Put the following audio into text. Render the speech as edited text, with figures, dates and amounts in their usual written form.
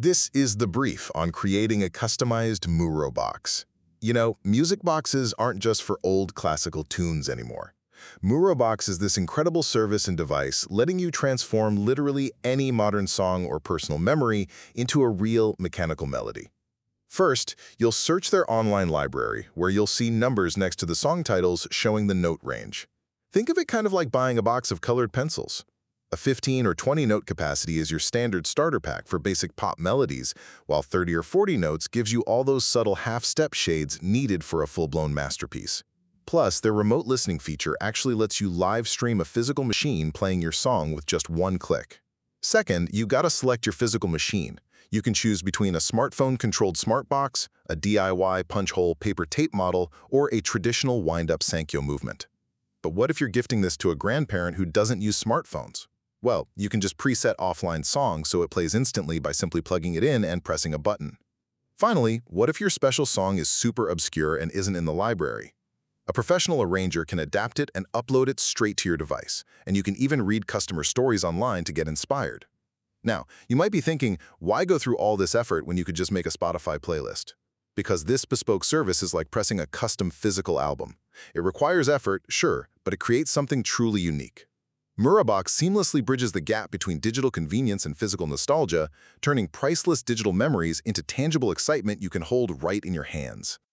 This is the brief on creating a customized Muro box. You know, music boxes aren't just for old classical tunes anymore. MuroBox is this incredible service and device letting you transform literally any modern song or personal memory into a real mechanical melody. First, you'll search their online library, where you'll see numbers next to the song titles showing the note range. Think of it kind of like buying a box of colored pencils. A 15 or 20 note capacity is your standard starter pack for basic pop melodies, while 30 or 40 notes gives you all those subtle half-step shades needed for a full-blown masterpiece. Plus, their remote listening feature actually lets you live stream a physical machine playing your song with just one click. Second, you gotta select your physical machine. You can choose between a smartphone-controlled smartbox, a DIY punch-hole paper tape model, or a traditional wind-up Sankyo movement. But what if you're gifting this to a grandparent who doesn't use smartphones? Well, you can just preset offline songs so it plays instantly by simply plugging it in and pressing a button. Finally, what if your special song is super obscure and isn't in the library? A professional arranger can adapt it and upload it straight to your device, and you can even read customer stories online to get inspired. Now, you might be thinking, why go through all this effort when you could just make a Spotify playlist? Because this bespoke service is like pressing a custom physical album. It requires effort, sure, but it creates something truly unique. MuroBox seamlessly bridges the gap between digital convenience and physical nostalgia, turning priceless digital memories into tangible excitement you can hold right in your hands.